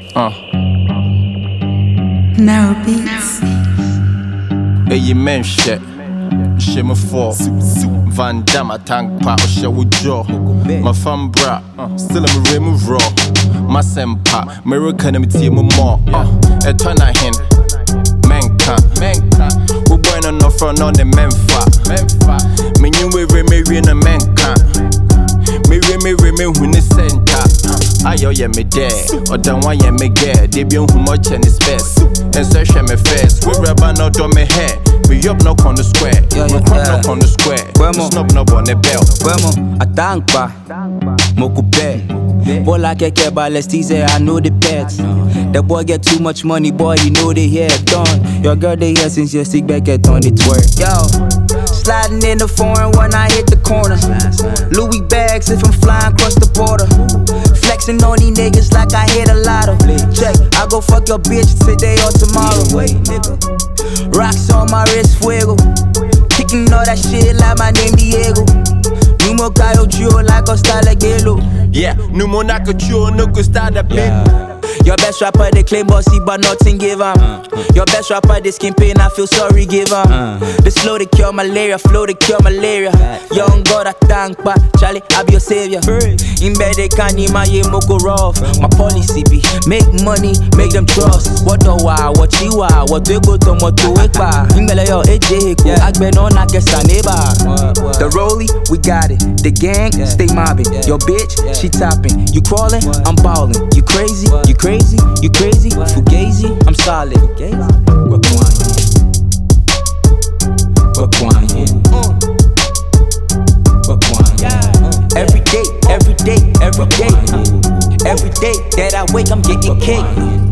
Now beats. Hey, you men shit. Shame for Van Damme, tank pa, or shall we draw? My fam bra, still I'm a rim raw. My sempa, American team more. A ton of hen, menka. Who born on the front on the menfa. Me knew we in a menka. Me who is center. Ayo ye me there, or don't want ye me get. They be on who much and it's best. And search me first, we rubber not on me hair. We up knock on the square, we knock on the square. Snub knob on the bell. I thank ba, moku pay. Boy like a keba, let's tease it, I know the pets. The boy get too much money, boy, you know they hear done. Your girl they here since you stick back at on the twerk. Yo, sliding in the foreign when I hit the corner. Louis bags if I'm flying across the border. Flexing on these niggas like I hit a lotto. Check, I go fuck your bitch today or tomorrow. Rocks on my wrist, fuego. Kicking all that shit like my name Diego. Numo Cayo Gio like Costa Legelo. Yeah, Numo Naka Gio, no Costa da big. Your best rapper, they claim bossy, but nothing give up. Your best rapper, they skin pain, I feel sorry, give up. The slow to cure malaria, flow to cure malaria. Young God, I thank pa, Charlie, I be your savior. In bed, they can't even my moko rough. My policy be, make money, make them trust. What the wa, what you wa, what we go to moto ekpa. Ingele yo, ejeko, agbe no na kesa neba. The rollie, we got it. The gang, stay mobbing. Your bitch, she topping. You crawling, I'm ballin'. You crazy, you crazy. You crazy, Fugazi, I'm solid. Every day that I wake, I'm getting cake.